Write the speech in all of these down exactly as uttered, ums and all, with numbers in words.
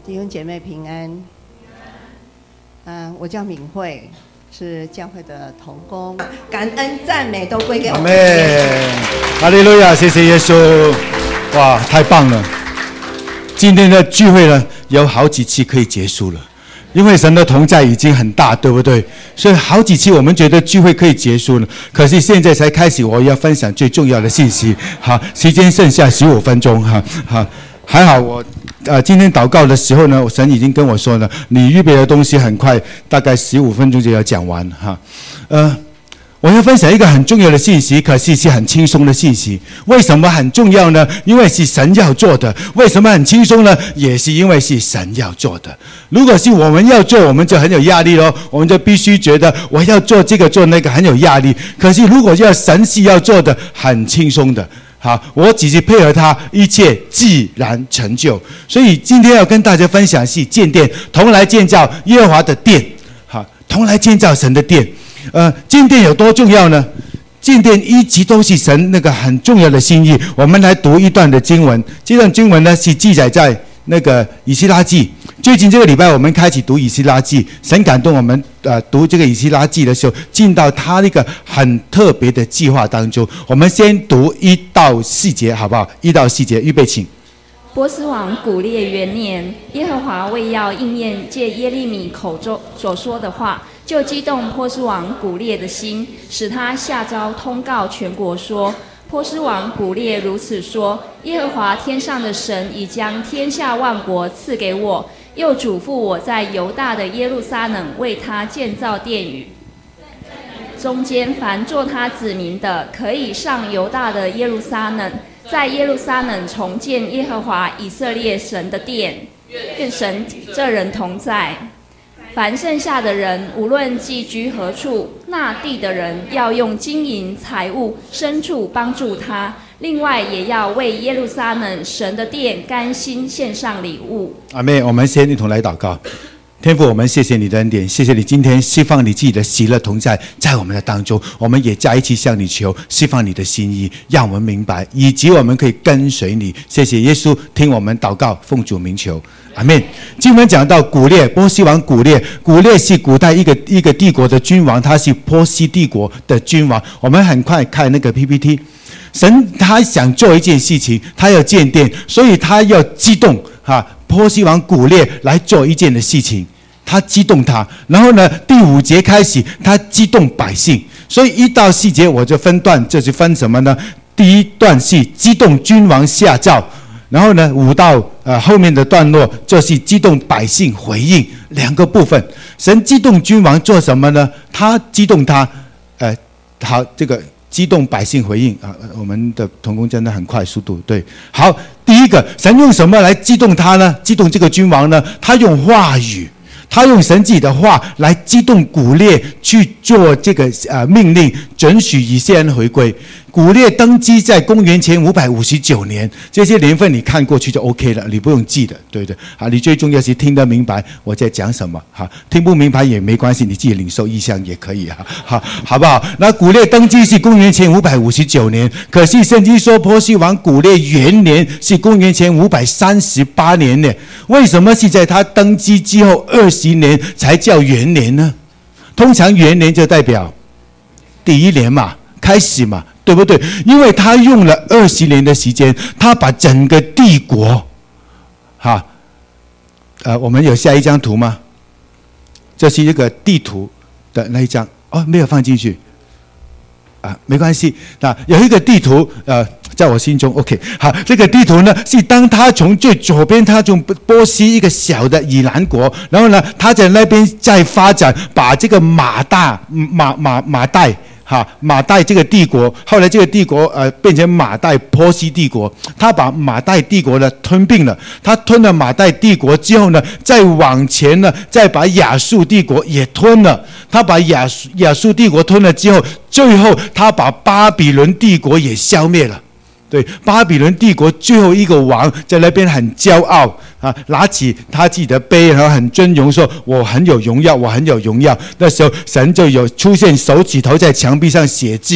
弟兄姐妹平安。嗯、呃，我叫敏慧，是教会的同工，感恩赞美都归给我们。阿们，哈利路亚，谢谢耶稣！哇，太棒了！今天的聚会呢，有好几期可以结束了，因为神的同在已经很大，对不对？所以好几期我们觉得聚会可以结束了，可是现在才开始，我要分享最重要的信息。好，时间剩下十五分钟，哈，好，还好我。呃，今天祷告的时候呢，神已经跟我说了，你预备的东西很快，大概十五分钟就要讲完哈。呃，我要分享一个很重要的信息，可是是很轻松的信息。为什么很重要呢？因为是神要做的。为什么很轻松呢？也是因为是神要做的。如果是我们要做，我们就很有压力咯，我们就必须觉得我要做这个做那个，很有压力。可是如果要神是要做的，很轻松的。好，我只是配合他，一切自然成就。所以今天要跟大家分享是建殿，同来建造耶和华的殿。好，同来建造神的殿。呃，建殿有多重要呢？建殿一直都是神那个很重要的心意。我们来读一段的经文，这段经文呢是记载在那个以斯拉记。最近这个礼拜我们开始读以斯拉记，神感动我们呃读这个以斯拉记的时候，进到他那个很特别的计划当中。我们先读一到四节，好不好？一到四节，预备，请。 波斯王古列元年，耶和华为要应验借耶利米口中所说的话，就激动波斯王古列的心，使他下诏通告全国说：波斯王古列如此说，耶和华天上的神已将天下万国赐给我，又嘱咐我在犹大的耶路撒冷为他建造殿宇。中间凡做他子民的，可以上犹大的耶路撒冷，在耶路撒冷重建耶和华以色列神的殿，愿神这人同在。凡剩下的人，无论寄居何处，那地的人要用金银财物牲畜帮助他，另外也要为耶路撒冷神的殿甘心献上礼物。 阿们，我们先一同来祷告。天父，我们谢谢你的恩典，谢谢你今天释放你自己的喜乐同在在我们的当中，我们也在一起向你求释放你的心意，让我们明白，以及我们可以跟随你。谢谢耶稣，听我们祷告，奉主名求，阿们。经文讲到古列，波斯王古列，古列是古代一个一个帝国的君王，他是波斯帝国的君王。我们很快看那个 P P T。神他想做一件事情，他要建殿，所以他要激动哈波斯王古列来做一件的事情，他激动他。然后呢，第五节开始，他激动百姓。所以一到四节我就分段，这是分什么呢？第一段是激动君王下诏，然后呢，五到呃后面的段落就是激动百姓回应，两个部分。神激动君王做什么呢？他激动他，呃，好，这个。激动百姓回应啊！我们的同工真的很快速度，对。好，第一个，神用什么来激动他呢？激动这个君王呢？他用话语，他用神自己的话来激动古列去做这个呃命令，准许以色列人回归。古列登基在公元前五百五十九年，这些年份你看过去就 OK 了，你不用记的，对不对？好，你最重要是听得明白我在讲什么。好，听不明白也没关系，你自己领受意象也可以啊。好，好不好？那古列登基是公元前五百五十九年，可是圣经说波斯王古列元年是公元前五百三十八年呢。为什么是在他登基之后二十年才叫元年呢？通常元年就代表第一年嘛，开始嘛。对不对？因为他用了二十年的时间，他把整个帝国，哈，呃，我们有下一张图吗？这是一个地图的那一张，哦，没有放进去，啊，没关系。那有一个地图，呃，在我心中 ，OK， 好，这个地图呢是当他从最左边，他从波斯一个小的以兰国，然后呢，他在那边再发展，把这个马大马马马代。哈，马代这个帝国，后来这个帝国呃变成马代波斯帝国，他把马代帝国呢吞并了。他吞了马代帝国之后呢，再往前呢，再把亚述帝国也吞了。他把亚述亚述帝国吞了之后，最后他把巴比伦帝国也消灭了。对，巴比伦帝国最后一个王在那边很骄傲啊，拿起他自己的杯，然后很尊荣说：“我很有荣耀，我很有荣耀。”那时候神就有出现手指头在墙壁上写字，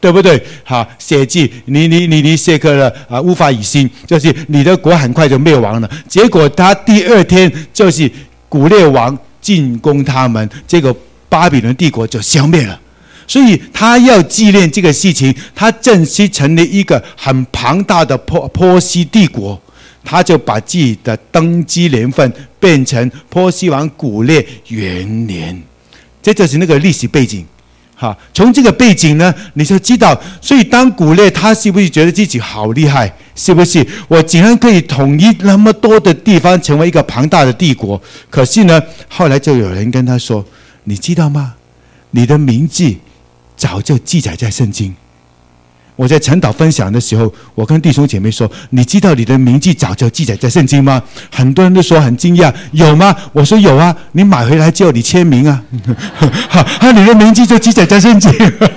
对不对？好，血祭尼尼尼尼谢克了啊，无法以心，就是你的国很快就灭亡了。结果他第二天就是古列王进攻他们，这个巴比伦帝国就消灭了。所以他要纪念这个事情，他正式成立一个很庞大的波波西帝国，他就把自己的登基年份变成波西王古列元年，这就是那个历史背景。哈，从这个背景呢，你就知道，所以当古列他是不是觉得自己好厉害？是不是？我竟然可以统一那么多的地方，成为一个庞大的帝国？可是呢，后来就有人跟他说：“你知道吗？你的名字早就记载在圣经。”我在晨祷分享的时候，我跟弟兄姐妹说：“你知道你的名字早就记载在圣经吗？”很多人都说很惊讶，有吗？我说有啊，你买回来之后你签名啊，哈，你的名字就记载在圣经。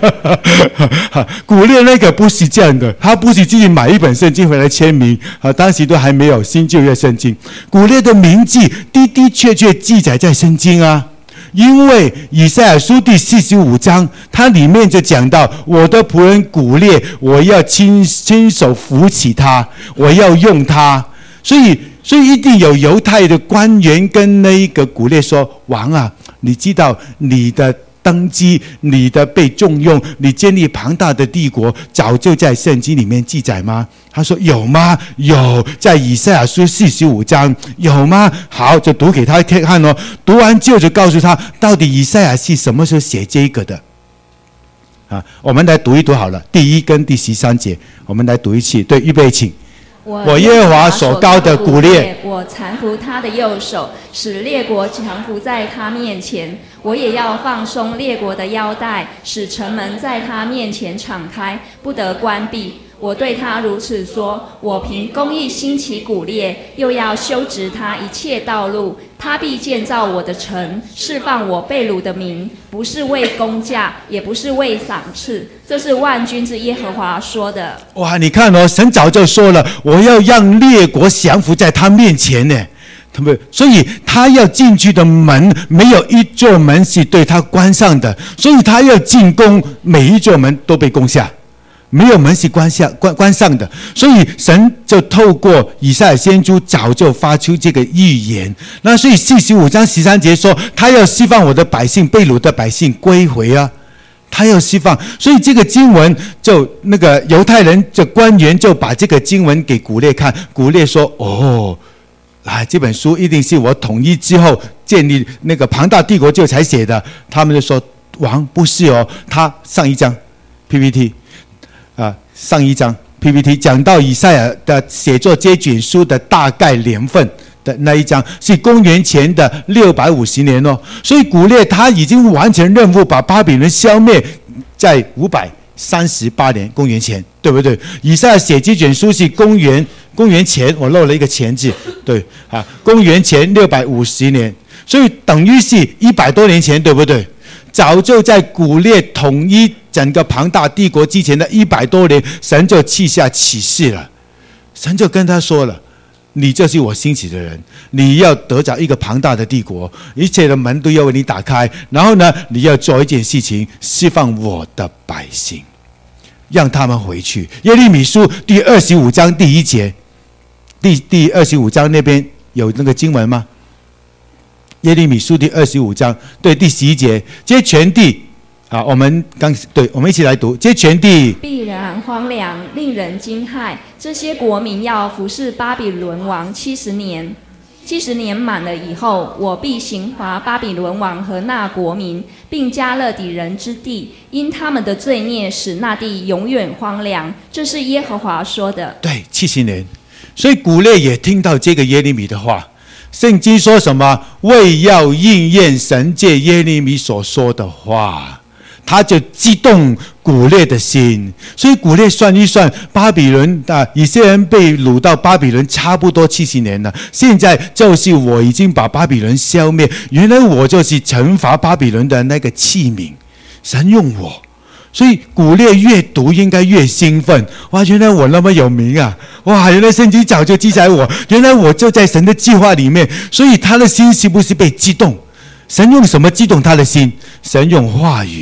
古列那个不是这样的，他不是自己买一本圣经回来签名啊，当时都还没有新旧约圣经，古列的名字的的确确记载在圣经啊。因为以赛亚书第四十五章，它里面就讲到我的仆人古列，我要亲亲手扶起他，我要用他。所以，所以一定有犹太的官员跟那一个古列说：“王啊，你知道你的登基，你的被重用，你建立庞大的帝国，早就在圣经里面记载吗？”他说：“有吗？有，在以赛亚书四十五章有吗？”好，就读给他看哦。读完之后就告诉他，到底以赛亚是什么时候写这个的？啊，我们来读一读好了，第一跟第十三节，我们来读一次。对，预备，请。我耶和华所膏的古列， 我搀扶他的右手，使列国降服在他面前。我也要放松列国的腰带，使城门在他面前敞开，不得关闭。我对他如此说：我凭公义兴起古列，又要修直他一切道路。他必建造我的城，释放我被掳的民，不是为公价，也不是为赏赐。这是万军之耶和华说的。 哇，你看哦，神早就说了，我要让列国降服在他面前呢。所以他要进去的门，没有一座门是对他关上的，所以他要进攻，每一座门都被攻下，没有门是关下关关上的。所以神就透过以赛亚先知早就发出这个预言。那所以四十五章十三节说，他要释放我的百姓，被掳的百姓归回啊，他要释放。所以这个经文就那个犹太人这官员就把这个经文给古列看，古列说：“哦。”啊，这本书一定是我统一之后建立那个庞大帝国就才写的。他们就说：“王不是哦，他上一章 P P T 啊，上一章 P P T 讲到以赛亚的写作这卷书的大概年份的那一章是公元前的六百五十年哦。所以古列他已经完成任务，把巴比伦消灭在五百三十八年公元前，对不对？以赛亚写这卷书是公元。公元前，我漏了一个前字，对啊，公元前六百五十年，所以等于是一百多年前，对不对？早就在古列统一整个庞大帝国之前的一百多年，神就赐下启示了，神就跟他说了：“你就是我兴起的人，你要得着一个庞大的帝国，一切的门都要为你打开。然后呢，你要做一件事情，释放我的百姓，让他们回去。”耶利米书第二十五章第一节。第第二十五章那边有那个经文吗？耶利米书第二十五章，对，第十一节，这全地啊，我们刚对，我们一起来读，这全地必然荒凉，令人惊骇。这些国民要服侍巴比伦王七十年，七十年满了以后，我必刑罚巴比伦王和那国民，并加勒底人之地，因他们的罪孽使那地永远荒凉。这是耶和华说的。 对，七十年。所以古列也听到这个耶利米的话，圣经说什么？为要应验神借耶利米所说的话，他就激动古列的心。所以古列算一算，巴比伦啊，以色列人被掳到巴比伦差不多七十年了。现在就是我已经把巴比伦消灭，原来我就是惩罚巴比伦的那个器皿，神用我。所以古列越读应该越兴奋，哇！原来我那么有名啊！哇！原来圣经早就记载我，原来我就在神的计划里面。所以他的心是不是被激动？神用什么激动他的心？神用话语。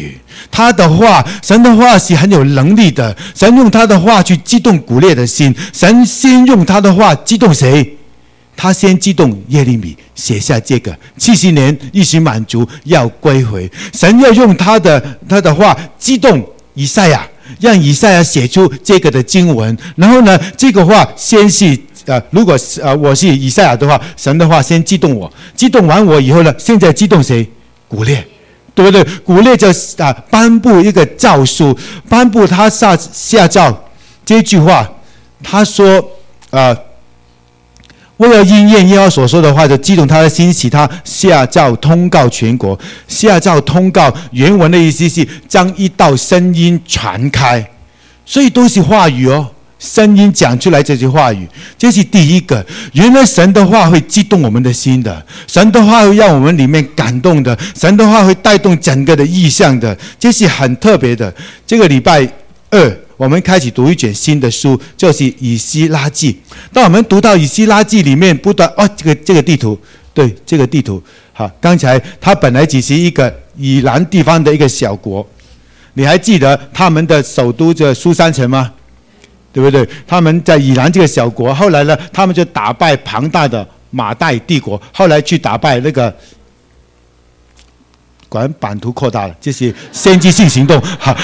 他的话，神的话是很有能力的。神用他的话去激动古列的心，神先用他的话激动谁？他先激动耶利米写下这个七十年一时满足要归回。神要用他的他的话激动以赛亚，让以赛亚写出这个的经文。然后呢，这个话先是呃，如果呃我是以赛亚的话，神的话先激动我，激动完我以后呢，现在激动谁？古列。对不对？古列就啊颁布一个诏书，颁布他下下诏这句话，他说啊，为了应验耶和华所说的话，就激动他的心，使他下诏通告全国。下诏通告原文的意思是将一道声音传开，所以都是话语哦。声音讲出来这句话语，这是第一个。原来神的话会激动我们的心的，神的话会让我们里面感动的，神的话会带动整个的意象的，这是很特别的。这个礼拜二我们开始读一卷新的书，就是以西拉记。当我们读到以西拉记里面不断哦，这个这个地图，对，这个地图好，刚才它本来只是一个以南地方的一个小国，你还记得他们的首都叫苏珊城吗？对不对？他们在以南这个小国，后来呢，他们就打败庞大的马代帝国，后来去打败那个，果然版图扩大了，这是先知性行动。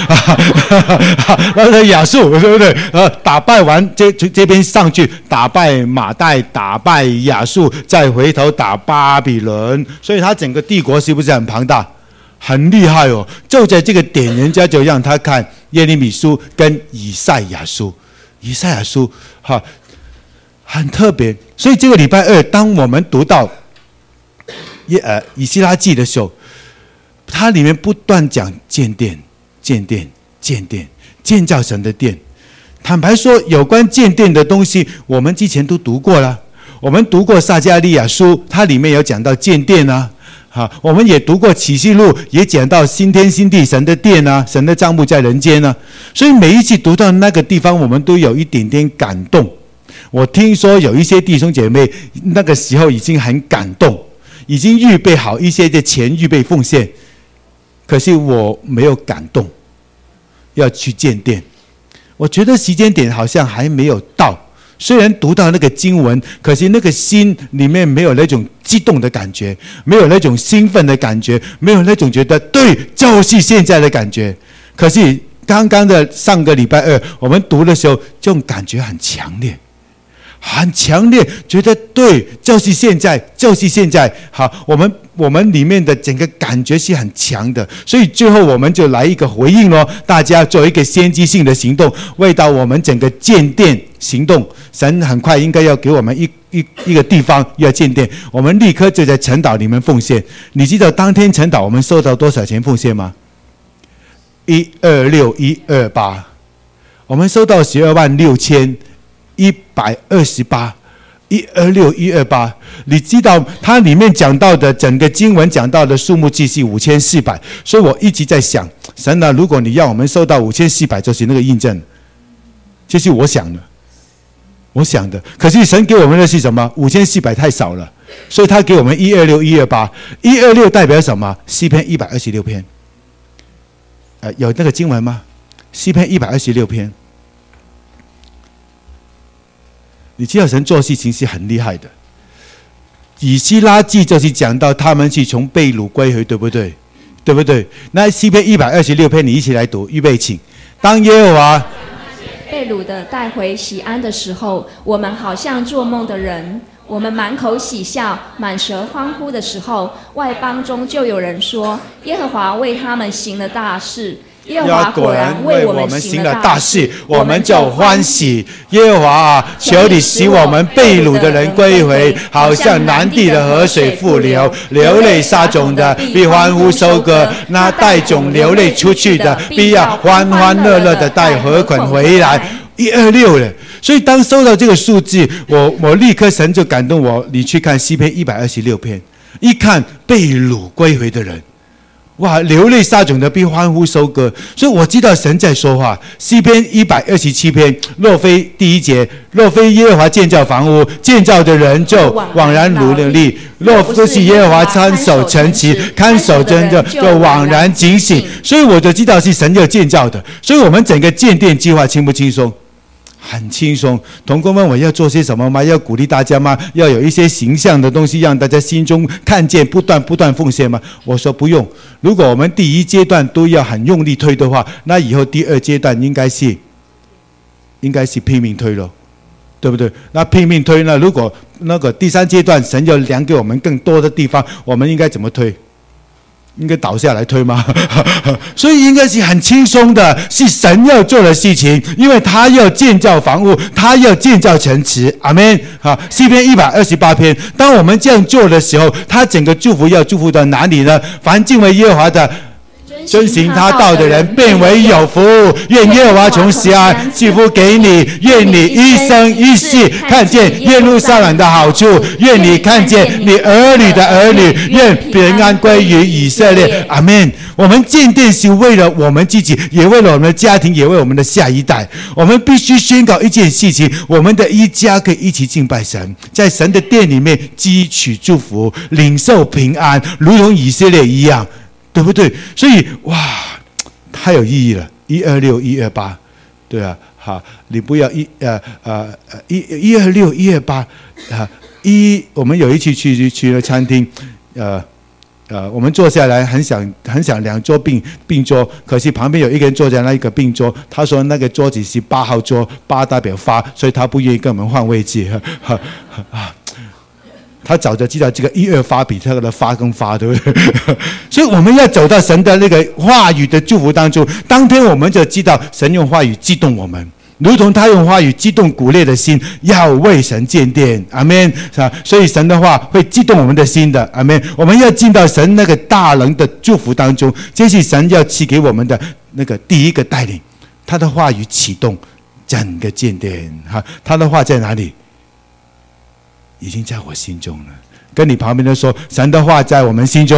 那个亚述，对不对？呃，打败完这这边上去，打败马代，打败亚述，再回头打巴比伦，所以他整个帝国是不是很庞大？很厉害哦！就在这个点，人家就让他看耶利米书跟以赛亚书。以赛亚书哈很特别，所以这个礼拜二，当我们读到耶呃以西拉记的时候，它里面不断讲建殿、建殿、建殿，建造神的殿。坦白说，有关建殿的东西，我们之前都读过了。我们读过撒迦利亚书，它里面有讲到建殿啊。好，我们也读过启示录，也讲到新天新地，神的殿啊，神的帐幕在人间啊。所以每一次读到那个地方，我们都有一点点感动。我听说有一些弟兄姐妹那个时候已经很感动，已经预备好一些的钱预备奉献，可是我没有感动，要去建殿。我觉得时间点好像还没有到。虽然读到那个经文，可是那个心里面没有那种激动的感觉，没有那种兴奋的感觉，没有那种觉得对就是现在的感觉。可是刚刚的上个礼拜二我们读的时候，这种感觉很强烈，很强烈，觉得对就是现在，就是现在。好，我们我们里面的整个感觉是很强的，所以最后我们就来一个回应咯，大家做一个先知性的行动，为到我们整个建殿行动，神很快应该要给我们一一一个地方要建殿，我们立刻就在晨祷里面奉献。你知道当天晨祷我们收到多少钱奉献吗？一二六一二八，我们收到十二万六千一百二十八。一二六一二八，你知道它里面讲到的整个经文讲到的数目字是五千四百，所以我一直在想，神啊，如果你要我们收到五千四百，就是那个印证，这是我想的，我想的。可是神给我们的是什么？五千四百太少了，所以他给我们一二六一二八，一二六代表什么？诗篇一百二十六篇，呃，有那个经文吗？诗篇一百二十六篇。你知道神做事情是很厉害的。以西拉记就是讲到他们是从被掳归回，对不对？对不对？那诗篇一百二十六篇，你一起来读，预备请。当耶和华被掳的带回喜安的时候，我们好像做梦的人，我们满口喜笑，满舌欢呼的时候，外邦中就有人说：耶和华为他们行了大事。耶和华果然为我们行了大事，我们就欢喜。耶和华啊，求你使我们被掳的人归回，好像南地的河水复流。流泪撒种的必欢呼收割，那带种流泪出去的必要欢欢乐乐的带禾捆回来。一二六了，所以当收到这个数字，我我立刻神就感动我，你去看诗篇一百二十六篇，一看被掳归回的人。 哇，流泪撒种的必欢呼收割。所以我知道神在说话。诗篇一百二十七篇，若非第一节，若非耶和华建造房屋，建造的人就枉然努力；若不是耶和华看守城池，看守真的就枉然警醒。所以我就知道是神要建造的。所以我们整个建殿计划轻不轻松？很轻松。同工们，我要做些什么吗？要鼓励大家吗？要有一些形象的东西让大家心中看见，不断不断奉献吗？我说不用。如果我们第一阶段都要很用力推的话，那以后第二阶段应该是应该是拼命推咯，对不对？那拼命推呢？如果那个第三阶段神要量给我们更多的地方，我们应该怎么推？应该倒下来推吗？所以应该是很轻松的，是神要做的事情，因为他要建造房屋，他要建造城池。阿们。好，诗篇一百二十八篇，当我们这样做的时候，他整个祝福要祝福到哪里呢？凡敬畏耶和华的，遵行他道的人变为有福。愿耶和华从西安赐福给你，愿你一生一世看见耶路撒冷的好处，愿你看见你儿女的儿女，愿平安归于以色列。阿们。我们建殿是为了我们自己，也为了我们的家庭，也为我们的下一代。我们必须宣告一件事情，我们的一家可以一起敬拜神，在神的殿里面汲取祝福，领受平安，如同以色列一样，对不对？所以哇，太有意义了。一二六一二八，对啊，好，你不要一呃呃一一二六一二八啊一。我们有一次去去了餐厅，呃呃，我们坐下来很想很想两桌并并桌，可是旁边有一个人坐在那一个并桌，他说那个桌子是八号桌，八代表发，所以他不愿意跟我们换位置。哈啊。他早就知道这个一二发比他的发更发，对不对？所以我们要走到神的那个话语的祝福当中，当天我们就知道神用话语激动我们，如同他用话语激动古列的心，要为神建殿。阿们。所以神的话会激动我们的心的。阿们。我们要进到神那个大能的祝福当中，这是神要赐给我们的那个第一个带领。他的话语启动整个建殿。他的话在哪里？已经在我心中了。跟你旁边的说，神的话在我们心中。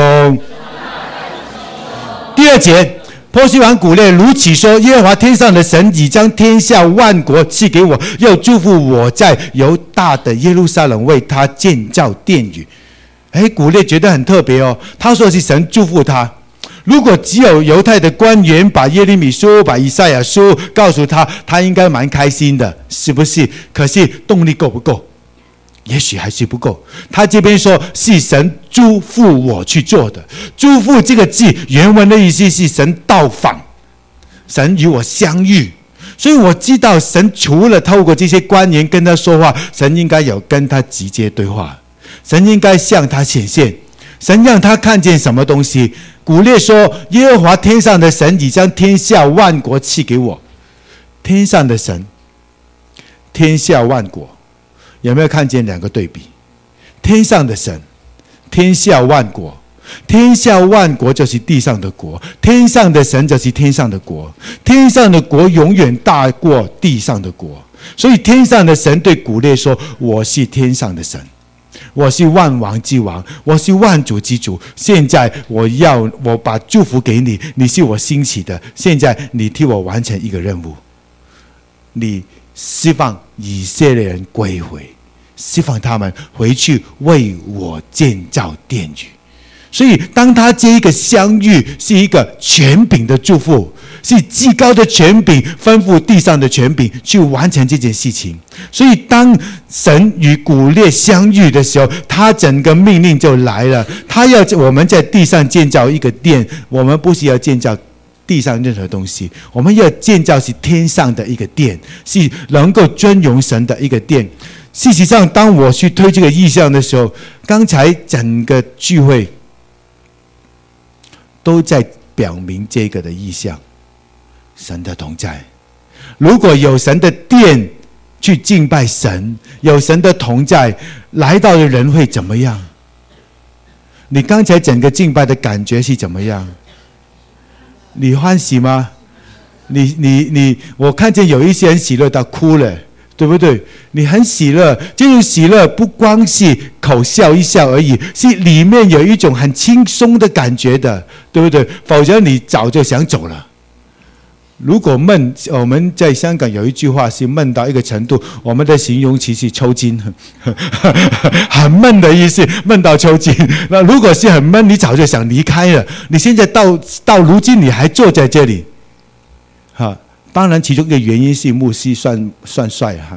第二节，波西王古列如此说：耶和华天上的神已将天下万国赐给我，又祝福我在犹大的耶路撒冷为他建造殿宇。哎，古列觉得很特别哦。他说是神祝福他。如果只有犹太的官员把耶利米书、把以赛亚书告诉他，他应该蛮开心的，是不是？可是动力够不够？也许还是不够。他这边说是神嘱咐我去做的。嘱咐这个字原文的意思是神到访，神与我相遇。所以我知道神除了透过这些官员跟他说话，神应该有跟他直接对话，神应该向他显现，神让他看见什么东西。古列说，耶和华天上的神已将天下万国赐给我。天上的神，天下万国，有没有看见两个对比？天上的神，天下万国，天下万国就是地上的国，天上的神就是天上的国，天上的国永远大过地上的国。所以天上的神对古列说，我是天上的神，我是万王之王，我是万主之主。现在我要我把祝福给你，你是我兴起的，现在你替我完成一个任务，你释放以色列人归回，释放他们回去为我建造殿宇。所以当他这一个相遇是一个权柄的祝福，是极高的权柄吩咐地上的权柄去完成这件事情。所以当神与古列相遇的时候，他整个命令就来了，他要我们在地上建造一个殿，我们不是要建造地上任何东西，我们要建造是天上的一个殿，是能够尊荣神的一个殿。事实上当我去推这个意象的时候，刚才整个聚会都在表明这个的意象，神的同在。如果有神的殿去敬拜神，有神的同在，来到的人会怎么样？你刚才整个敬拜的感觉是怎么样？你欢喜吗？你你你，我看见有一些人喜乐到哭了， 对不对？你很喜乐，这种喜乐不光是口笑一笑而已，是里面有一种很轻松的感觉的，对不对？否则你早就想走了。如果闷，我们在香港有一句话是闷到一个程度，我们的形容词是抽筋，很闷的意思，闷到抽筋。那如果是很闷，你早就想离开了，你现在到到如今你还坐在这里，哈。当然，其中一个原因是牧师算算帅哈，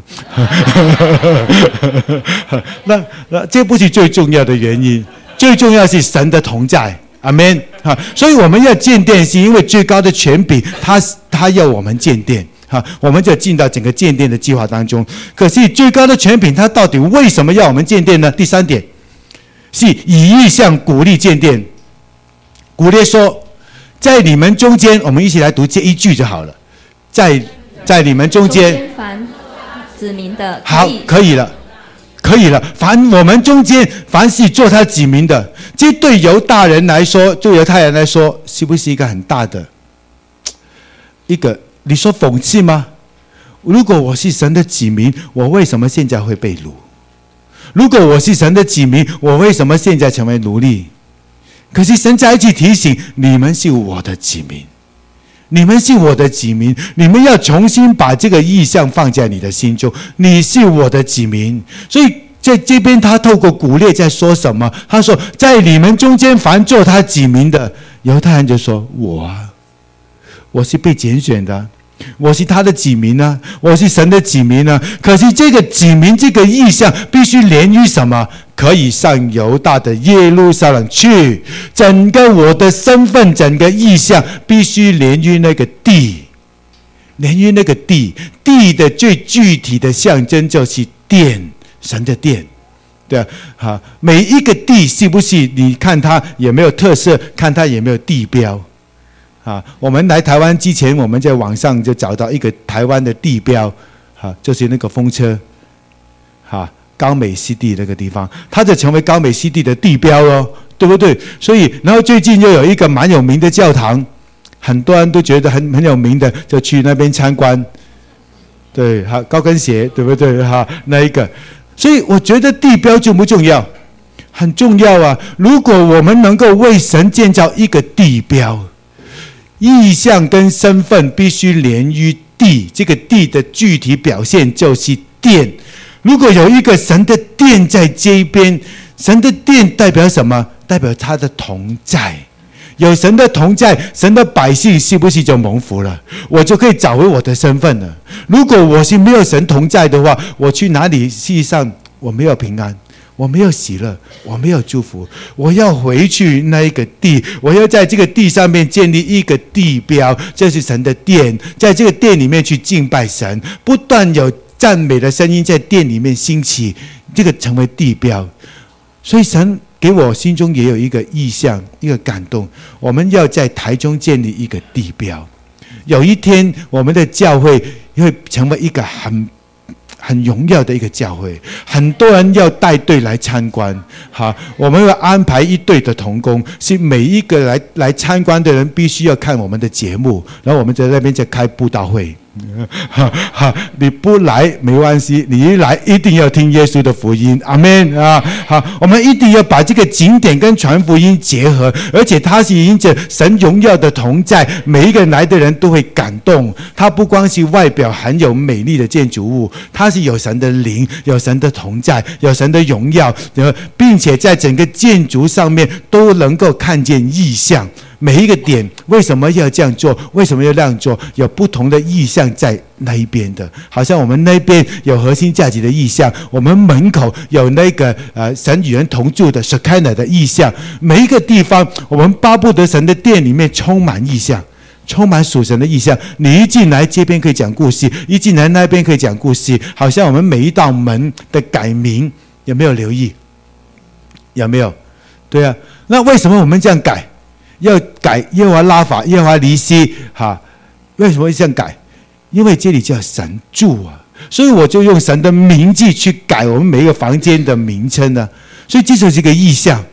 那那这不是最重要的原因，最重要是神的同在。阿们哈，所以我们要建殿，是因为最高的权柄，他他要我们建殿哈，我们就进到整个建殿的计划当中。可是最高的权柄，他到底为什么要我们建殿呢？第三点，是以意象鼓励建殿。古列说，在你们中间，我们一起来读这一句就好了。在在你们中间， 凡子民的， 好，可以了。可以了，凡我们中间凡是做他子民的，这对犹大人来说，对犹太人来说，是不是一个很大的一个？你说讽刺吗？如果我是神的子民，我为什么现在会被掳？如果我是神的子民，我为什么现在成为奴隶？可是神在一起提醒你们是我的子民，你们是我的子民，你们要重新把这个意象放在你的心中。你是我的子民，所以在这边他透过古列在说什么？他说，在你们中间凡做他子民的，犹太人就说：我啊，我是被拣选的，我是他的子民啊，我是神的子民啊。可是这个子民这个意象必须连于什么？可以上犹大的耶路撒冷去，整个我的身份，整个意象必须连于那个地，连于那个地。地的最具体的象征就是殿，神的殿，对啊，好，每一个地是不是？你看它有没有特色？看它有没有地标？啊，我们来台湾之前，我们在网上就找到一个台湾的地标，啊，就是那个风车，啊。高美湿地那个地方，它就成为高美湿地的地标哦，对不对？所以，然后最近又有一个蛮有名的教堂，很多人都觉得很很有名的，就去那边参观。对，哈，高跟鞋，对不对？哈，那一个，所以我觉得地标重不重要？很重要啊！如果我们能够为神建造一个地标，意象跟身份必须连于地，这个地的具体表现就是殿。如果有一个神的殿在这边，神的殿代表什么？代表他的同在。有神的同在，神的百姓是不是就蒙福了？我就可以找回我的身份了。如果我是没有神同在的话，我去哪里？事实上我没有平安，我没有喜乐，我没有祝福。我要回去那一个地，我要在这个地上面建立一个地标，这是神的殿，在这个殿里面去敬拜神，不断有赞美的声音在殿里面兴起，这个成为地标。所以神给我心中也有一个意象，一个感动，我们要在台中建立一个地标。有一天我们的教会会成为一个很很荣耀的一个教会，很多人要带队来参观。好，我们要安排一队的同工，是每一个来来参观的人必须要看我们的节目，然后我们在那边再开布道会。哈哈，你不来没关系，你一来一定要听耶稣的福音，阿们啊！好，我们一定要把这个景点跟传福音结合，而且它是因着神荣耀的同在，每一个来的人都会感动。它不光是外表很有美丽的建筑物，它是有神的灵，有神的同在，有神的荣耀，并且在整个建筑上面都能够看见异象。每一个点为什么要这样做？为什么要那样做？有不同的意象在那一边的，好像我们那边有核心价值的意象，我们门口有那个呃神与人同住的 Shekinah 的意象。每一个地方，我们巴不得神的殿里面充满意象，充满属神的意象。你一进来这边可以讲故事，一进来那边可以讲故事，好像我们每一道门的改名，有没有留意？有没有？对啊，那为什么我们这样改？要改耶和华拉法，耶和华尼西，哈，为什么会这样改？因为这里叫神住啊，所以我就用神的名字去改我们每一个房间的名称呢、啊。所以这就是一个意象，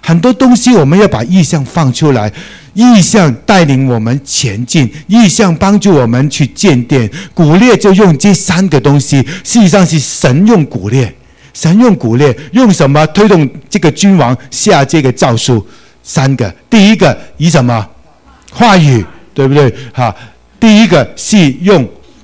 很多东西我们要把意象放出来，意象带领我们前进，意象帮助我们去建殿。古列就用这三个东西，事实上是神用古列，神用古列用什么推动这个君王下这个诏书？三个，第一个以什么？话语，对不对？好，第一个是用。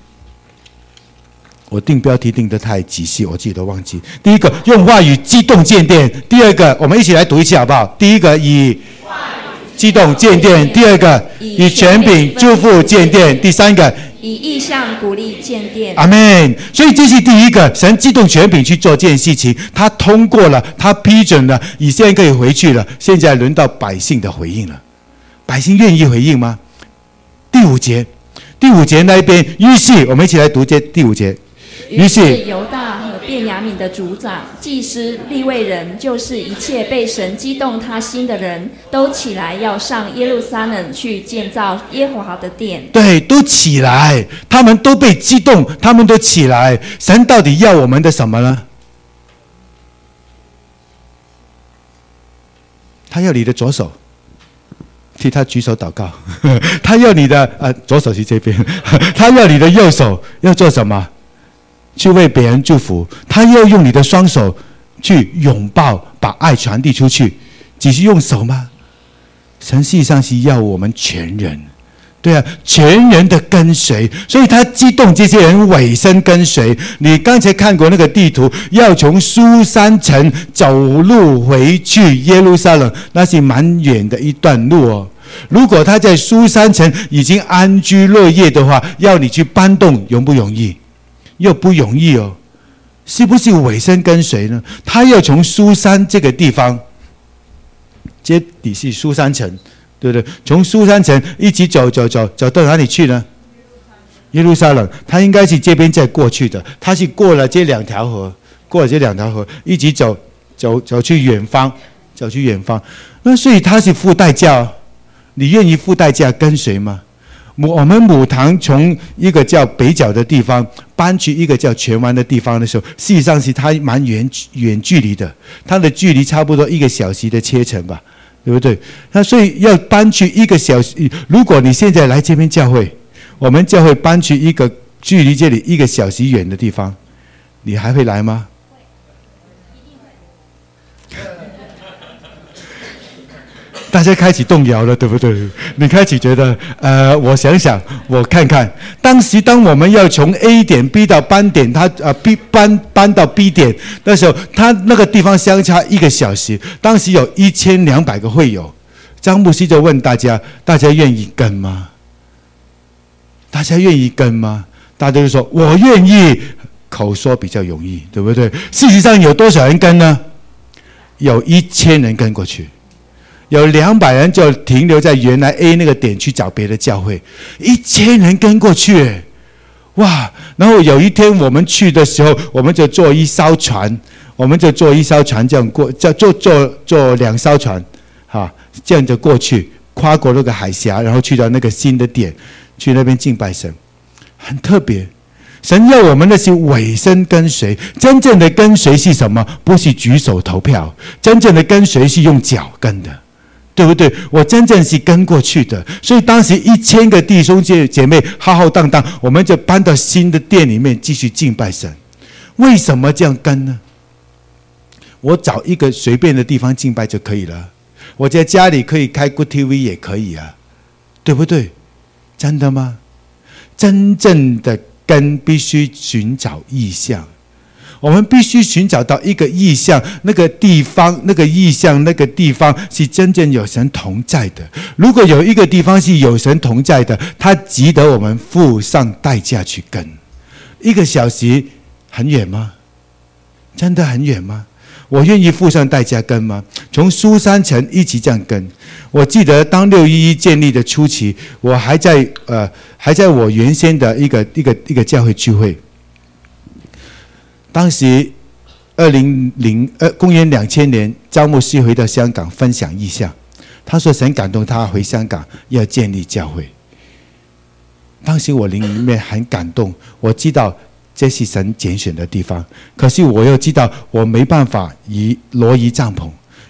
我定标题定得太仔细，我自己都忘记。第一个用话语激动建殿，第二个我们一起来读一次好不好？第一个以激动建殿，第二个以权柄祝福建殿，第三个以意象鼓励建殿。 阿们。所以这是第一个，神激动权柄去做这件事情，他通过了，他批准了，以色列可以回去了。现在轮到百姓的回应了，百姓愿意回应吗？第五节，第五节那一边，于是我们一起来读这第五节。 于是犹大和便雅悯的族长、祭司、利未人，就是一切被神激动他心的人，都起来要上耶路撒冷去建造耶和华的殿。 对，都起来，他们都被激动，他们都起来。神到底要我们的什么呢？他要你的左手，替他举手祷告。他要你的呃左手是这边，他要你的右手要做什么？去为别人祝福。他要用你的双手去拥抱，把爱传递出去。只是用手吗？神实际上是要我们全人，对啊，全人的跟随。所以他激动这些人委身跟随。你刚才看过那个地图，要从书珊城走路回去耶路撒冷，那是蛮远的一段路哦。如果他在书珊城已经安居乐业的话，要你去搬动容不容易？又不容易哦，是不是委身跟随呢？他要从书珊这个地方，这里是书珊城，对不对？从书珊城一直走走走走到哪里去呢？耶路撒冷。他应该是这边再过去的，他是过了这两条河，过了这两条河，一直走走走去远方，走去远方。那所以他是付代价哦，你愿意付代价跟随吗？我们母堂从一个叫北角的地方搬去一个叫荃湾的地方的时候，事实上是它蛮远远距离的，它的距离差不多一个小时的车程吧，对不对？那所以要搬去一个小时，如果你现在来这边教会，我们教会搬去一个距离这里一个小时远的地方，你还会来吗？大家开始动摇了，对不对？你开始觉得，呃，我想想，我看看，当时当我们要从 A 点 B 到班点，他呃 B 搬搬到 B 点，那时候他那个地方相差一个小时，当时有一千两百个会友，张牧师就问大家：大家愿意跟吗？大家愿意跟吗？大家就说：我愿意。口说比较容易，对不对？事实上有多少人跟呢？有一千人跟过去。有两百人就停留在原来 A 那个点去找别的教会，一千人跟过去，哇！然后有一天我们去的时候，我们就坐一艘船，我们就坐一艘船这样过，坐坐坐坐两艘船，哈，这样就过去，跨过那个海峡，然后去到那个新的点，去那边敬拜神，很特别。神要我们的是委身跟随，真正的跟随是什么？不是举手投票，真正的跟随是用脚跟的。对不对？我真正是跟过去的，所以当时一千个弟兄姐妹浩浩荡荡，我们就搬到新的店里面继续敬拜神。为什么这样跟呢？我找一个随便的地方敬拜就可以了，我在家里可以开 Good T V 也可以啊，对不对？真的吗？真正的跟必须寻找意象。我们必须寻找到一个意象，那个地方，那个意象，那个地方是真正有神同在的。如果有一个地方是有神同在的，它值得我们付上代价去跟。一个小时很远吗？真的很远吗？我愿意付上代价跟吗？从书珊城一起这样跟。我记得当六一一建立的初期，我还在呃还在我原先的一个一个一个教会聚会。当时，二零零呃公元两千年，张牧师回到香港分享异象，他说神感动他回香港要建立教会。当时我灵里面很感动，我知道这是神拣选的地方，可是我又知道我没办法移挪移帐篷，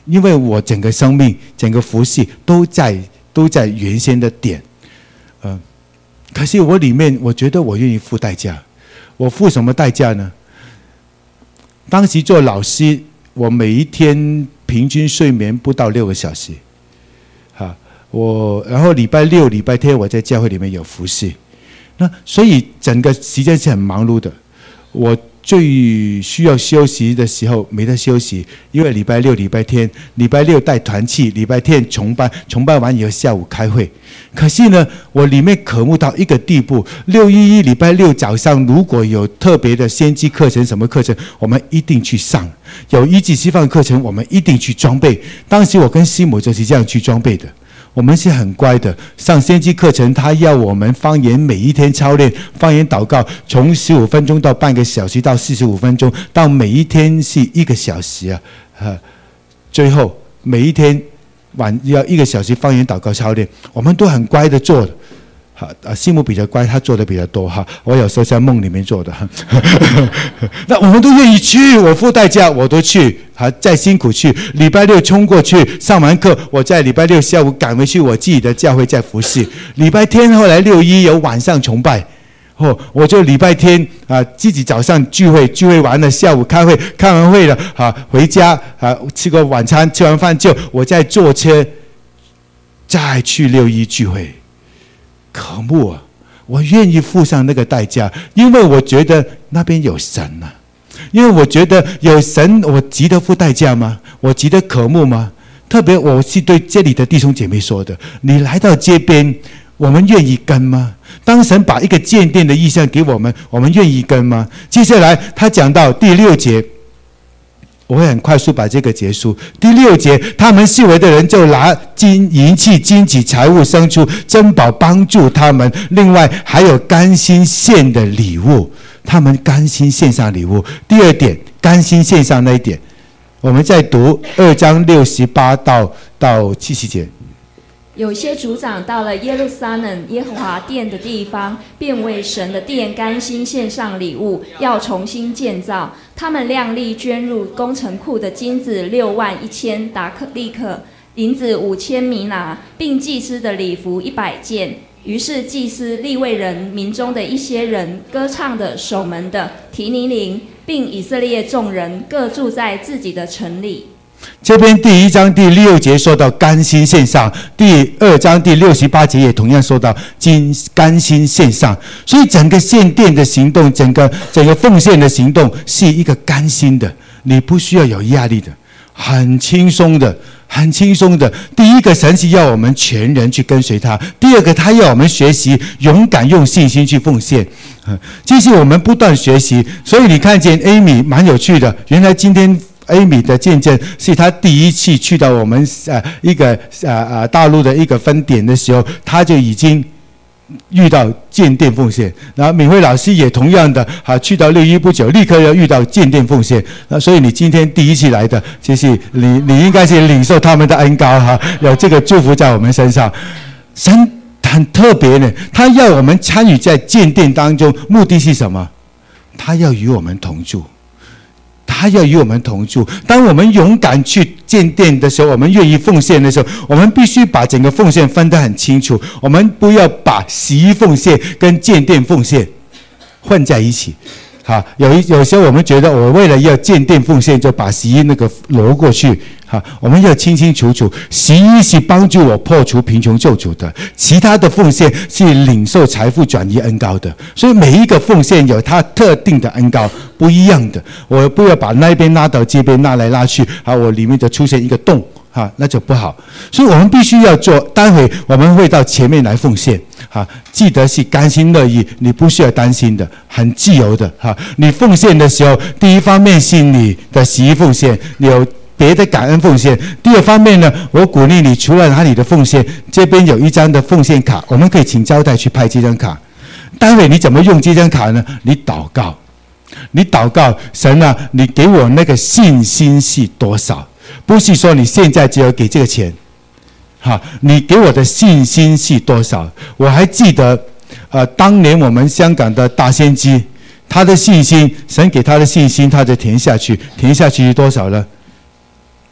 因为我整个生命、整个服事都在都在原先的点，呃，可是我里面，我觉得我愿意付代价。我付什么代价呢？当时做老师，我每一天平均睡眠不到六个小时，哈，我然后礼拜六、礼拜天我在教会里面有服事，那所以整个时间是很忙碌的。我最需要休息的时候没得休息，因为礼拜六、礼拜天，礼拜六带团契，礼拜天崇拜，崇拜完以后下午开会。可是呢，我里面渴慕到一个地步，六一一礼拜六早上如果有特别的先知课程，什么课程，我们一定去上；有一级释放课程，我们一定去装备。当时我跟师母就是这样去装备的。我们是很乖的，上先知课程，他要我们方言每一天操练，方言祷告，从十五分钟到半个小时到四十五分钟，到每一天是一个小时啊，呃，最后每一天晚要一个小时方言祷告操练，我们都很乖的做的。好，啊，师母比较乖，他做的比较多哈。我有时候在梦里面做的，那我们都愿意去，我付代价我都去，好，再辛苦去。礼拜六冲过去上完课，我在礼拜六下午赶回去我自己的教会再服侍。礼拜天后来六一有晚上崇拜，哦，我就礼拜天啊自己早上聚会，聚会完了下午开会，开完会了啊回家啊吃个晚餐，吃完饭就我再坐车再去六一聚会。渴慕啊！我愿意付上那个代价，因为我觉得那边有神啊，因为我觉得有神，我值得付代价吗？我值得渴慕吗？特别我是对这里的弟兄姐妹说的，你来到这边，我们愿意跟吗？当神把一个建殿的意象给我们，我们愿意跟吗？接下来他讲到第六节，我会很快速把这个结束。第六节，他们四围的人就拿金银器、金子、财物、牲畜、珍宝帮助他们，另外还有甘心献的礼物，他们甘心献上礼物。第二点，甘心献上那一点，我们再读二章六十八到到七十节。 有些族长到了耶路撒冷耶和华殿的地方，便为神的殿甘心献上礼物，要重新建造。他们量力捐入工程库的金子六万一千达克利克，银子五千米拿，并祭司的礼服一百件。于是祭司、利未人、民中的一些人、歌唱的、守门的、提尼林，并以色列众人，各住在自己的城里。 这边第一章第六节说到甘心献上，第二章第六十八节也同样说到今甘心献上，所以整个献殿的行动，整个整个奉献的行动是一个甘心的，你不需要有压力的，很轻松的，很轻松的。第一个，神是要我们全人去跟随他；第二个，他要我们学习勇敢用信心去奉献。这是我们不断学习，所以你看见 Amy 蛮有趣的，原来今天Amy 的见证是她第一次去到我们呃一个呃呃大陆的一个分点的时候，她就已经遇到建殿奉献。然后敏慧老师也同样的啊，去到六一不久，立刻要遇到建殿奉献。那所以你今天第一次来的，就是你你应该是领受他们的恩膏哈，有这个祝福在我们身上。神很特别的，他要我们参与在建殿当中，目的是什么？他要与我们同住。他要与我们同住。当我们勇敢去建殿的时候，我们愿意奉献的时候，我们必须把整个奉献分得很清楚。我们不要把洗衣奉献跟建殿奉献混在一起。好，有一有时候我们觉得我为了要建殿奉献，就把洗衣那个挪过去。好，我们要清清楚楚，洗衣是帮助我破除贫穷救主的，其他的奉献是领受财富转移恩膏的。所以每一个奉献有它特定的恩膏，不一样的。我不要把那边拉到这边，拉来拉去，好，我里面就出现一个洞。哈，那就不好，所以我们必须要做。待会我们会到前面来奉献，哈，记得是甘心乐意，你不需要担心的，很自由的，哈。你奉献的时候，第一方面是你的洗衣奉献，你有别的感恩奉献；第二方面呢，我鼓励你，除了拿你的奉献，这边有一张的奉献卡，我们可以请招待去拍这张卡。待会你怎么用这张卡呢？你祷告，你祷告神啊，你给我那个信心是多少？不是说你现在只有给这个钱，好，你给我的信心是多少？我还记得，呃，当年我们香港的大先知，他的信心，神给他的信心，他就填下去，填下去是多少呢？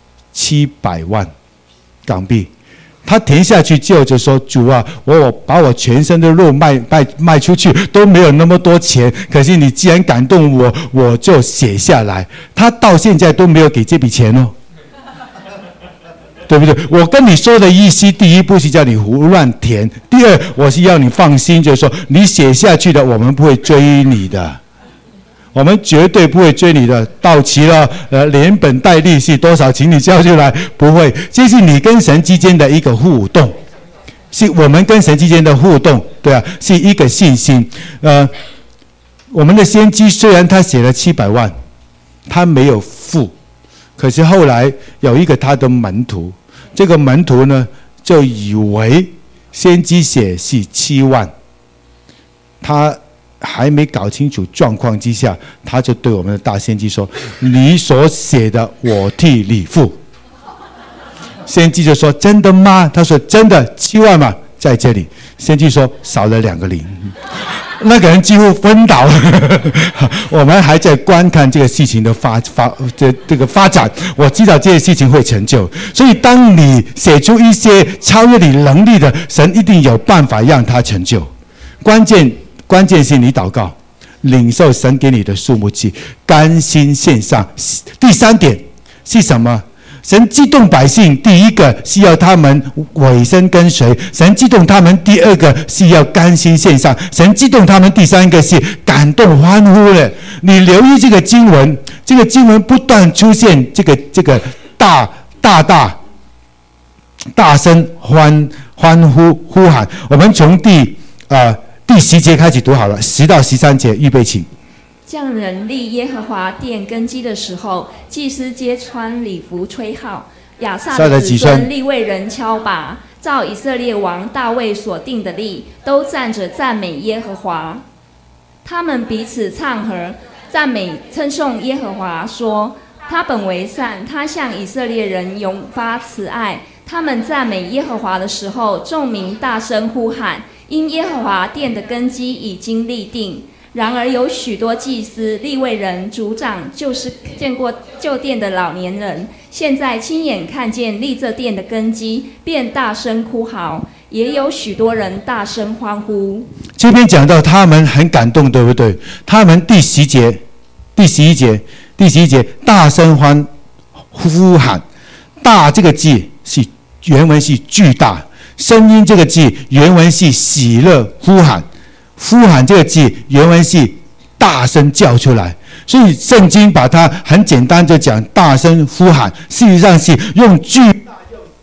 七百万港币。他填下去就就说：“主啊，我我把我全身的肉卖卖卖出去都没有那么多钱，可是你既然感动我，我就写下来。”他到现在都没有给这笔钱哦，对不对？我跟你说的意思，第一步是叫你胡乱填，第二我是要你放心，就是说你写下去的，我们不会追你的。我们绝对不会追你的，到期了，呃，连本带利息多少，请你交出来，不会。这是你跟神之间的一个互动，是我们跟神之间的互动，对啊，是一个信心。呃，我们的先知虽然他写了七百万，他没有付，可是后来有一个他的门徒，这个门徒呢就以为先知写是七万，他还没搞清楚状况之下，他就对我们的大先知说：“你所写的，我替你付。”先知就说：“真的吗？”他说：“真的，七万嘛，在这里。”先知说：“少了两个零。”那个人几乎昏倒了。我们还在观看这个事情的发发这这个发展，我知道这些事情会成就。所以，当你写出一些超越你能力的，神一定有办法让它成就。关键。关键是你祷告，领受神给你的数目记，甘心献上。第三点是什么？神激动百姓，第一个是要他们委身跟随；神激动他们，第二个是要甘心献上；神激动他们，第三个是感动欢呼了。你留意这个经文，这个经文不断出现这个这个大大大大声欢欢呼呼喊。我们从第啊。呃第十节开始读好了，十到十三节，预备请。 匠人立耶和华殿根基的时候，祭司皆穿礼服吹号，亚萨的子孙利未人敲拔，照以色列王大卫所定的例，都站着赞美耶和华。他们彼此唱和，赞美称颂耶和华，说：他本为善，他向以色列人永发慈爱。他们赞美耶和华的时候，众民大声呼喊，因耶和华殿的根基已经立定。然而有许多祭司、利未人、族长，就是见过旧殿的老年人，现在亲眼看见立这殿的根基，便大声哭嚎，也有许多人大声欢呼。 这边讲到他们很感动，对不对？他们第十节、第十一节、第十一节大声欢呼喊，大这个字是原文是巨大，声音这个字原文是喜乐呼喊，呼喊这个字原文是大声叫出来。所以圣经把它很简单就讲大声呼喊，事实上是用巨大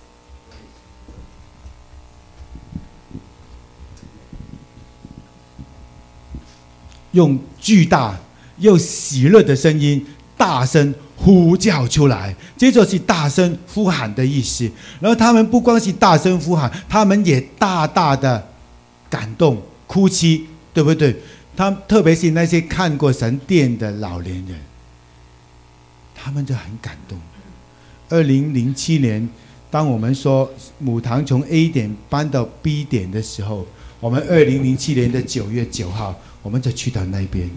用巨大又喜乐的声音大声呼叫出来，这就是大声呼喊的意思。然后他们不光是大声呼喊，他们也大大的感动哭泣，对不对？他特别是那些看过神殿的老年人，他们就很感动。二零零七年当我们说母堂从 A 点搬到 B 点的时候，我们二零零七年的九月九号我们就去到那边，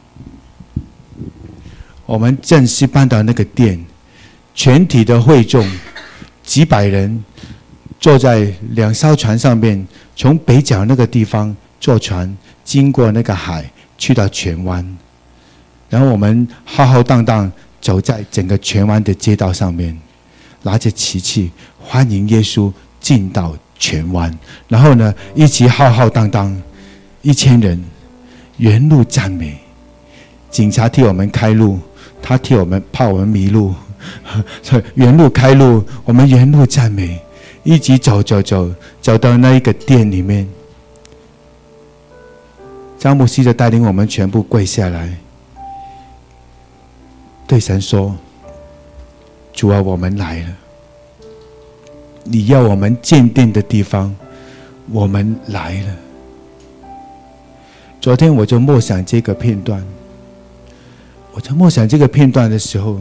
我们正式搬到那个店，全体的会众几百人坐在两艘船上面，从北角那个地方坐船经过那个海去到荃湾，然后我们浩浩荡荡走在整个荃湾的街道上面，拿着旗帜欢迎耶稣进到荃湾，然后呢一起浩浩荡荡一千人原路赞美，警察替我们开路，他替我们怕我们迷路，所以原路开路，我们原路赞美，一直走走走走到那一个店里面，张牧师就带领我们全部跪下来，对神说：主啊，我们来了，你要我们建殿的地方，我们来了。昨天我就默想这个片段，我在默想这个片段的时候，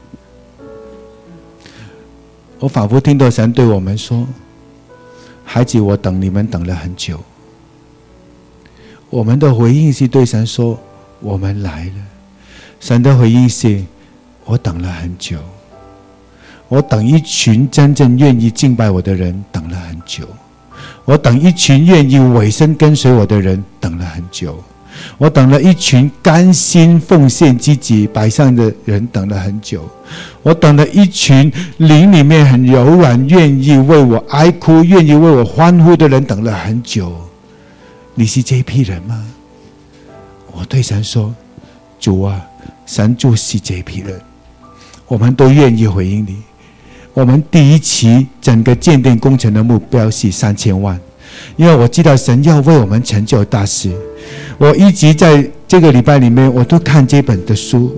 我仿佛听到神对我们说：孩子，我等你们等了很久。我们的回应是对神说：我们来了。神的回应是：我等了很久。 我等一群真正愿意敬拜我的人等了很久，我等一群愿意委身跟随我的人等了很久，我等了一群甘心奉献积极摆上的人等了很久，我等了一群灵里面很柔软愿意为我哀哭愿意为我欢呼的人等了很久。你是这一批人吗？我对神说，主啊，神就是这一批人，我们都愿意回应你。我们第一期整个建殿工程的目标是三千万，因为我知道神要为我们成就大事。我一直在这个礼拜里面我都看这本的书，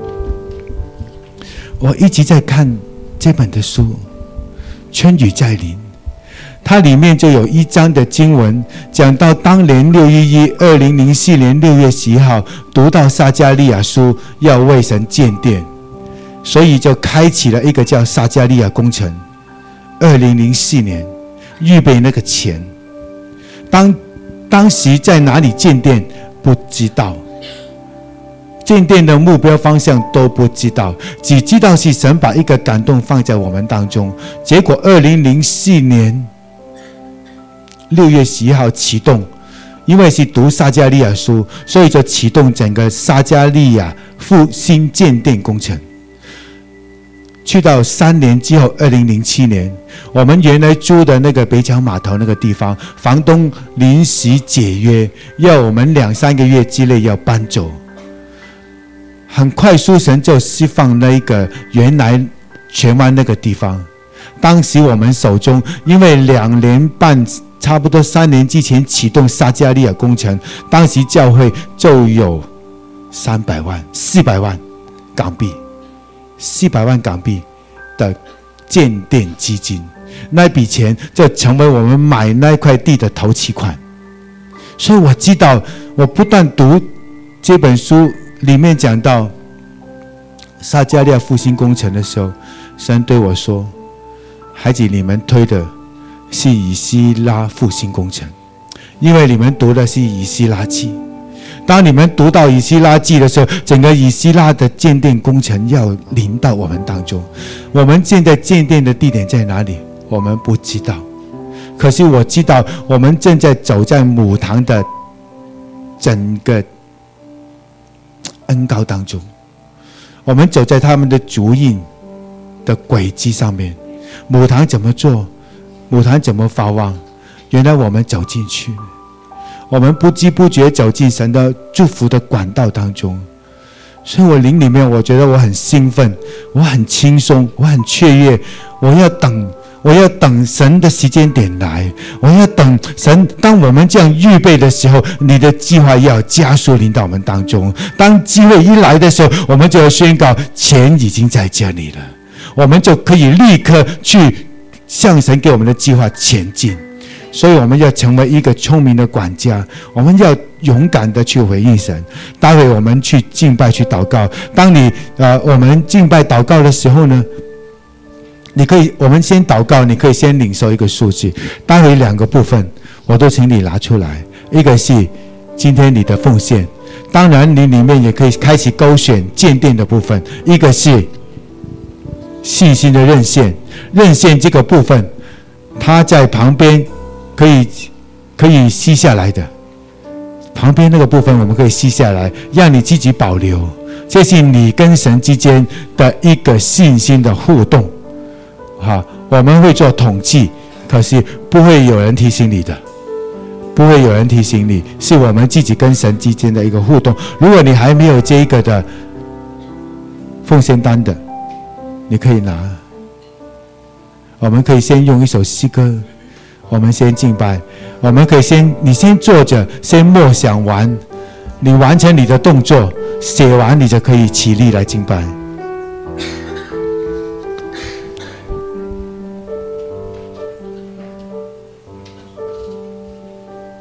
我一直在看这本的书春雨在临，它里面就有一章的经文讲到当年六一一二零零四年六月十一号读到撒迦利亚书要为神建殿，所以就开启了一个叫撒迦利亚工程。二零零四年预备那个钱，当当时在哪里建殿不知道，建殿的目标方向都不知道，只知道是神把一个感动放在我们当中。结果二零零四年六月十一号启动，因为是读撒迦利亚书，所以就启动整个撒迦利亚复兴建殿工程。去到三年之后二零零七年，我们原来租的那个北角码头那个地方，房东临时解约，要我们两三个月之内要搬走。很快速神就释放那个原来荃湾那个地方。当时我们手中因为两年半差不多三年之前启动撒迦利亚工程，当时教会就有三百万四百万港币四百万港币的建殿基金，那笔钱就成为我们买那块地的头期款。所以我知道，我不断读这本书里面讲到撒迦利亚复兴工程的时候，神对我说，孩子，你们推的是以西拉复兴工程，因为你们读的是以西拉记。当你们读到以西拉记的时候，整个以西拉的建殿工程要临到我们当中。我们现在建殿的地点在哪里？我们不知道，可是我知道我们正在走在母堂的整个恩膏当中，我们走在他们的足印的轨迹上面。母堂怎么做？母堂怎么发旺？原来我们走进去，我们不知不觉走进神的祝福的管道当中。所以我灵里面我觉得我很兴奋，我很轻松，我很雀跃。我要等我要等神的时间点来，我要等神。当我们这样预备的时候，你的计划要加速临到我们当中。当机会一来的时候，我们就要宣告钱已经在这里了，我们就可以立刻去向神给我们的计划前进。所以我们要成为一个聪明的管家，我们要勇敢的去回应神。待会我们去敬拜去祷告，当你呃我们敬拜祷告的时候呢，你可以我们先祷告，你可以先领受一个数字。待会两个部分我都请你拿出来，一个是今天你的奉献，当然你里面也可以开始勾选建殿的部分，一个是信心的认献。认献这个部分它在旁边可以可以吸下来的，旁边那个部分我们可以吸下来，让你自己保留。这是你跟神之间的一个信心的互动。好，我们会做统计，可是不会有人提醒你的，不会有人提醒你，是我们自己跟神之间的一个互动。如果你还没有这一个的奉献单的，你可以拿。我们可以先用一首诗歌，我们先敬拜。我们可以先，你先坐着，先默想完，你完成你的动作，写完你就可以起立来敬拜。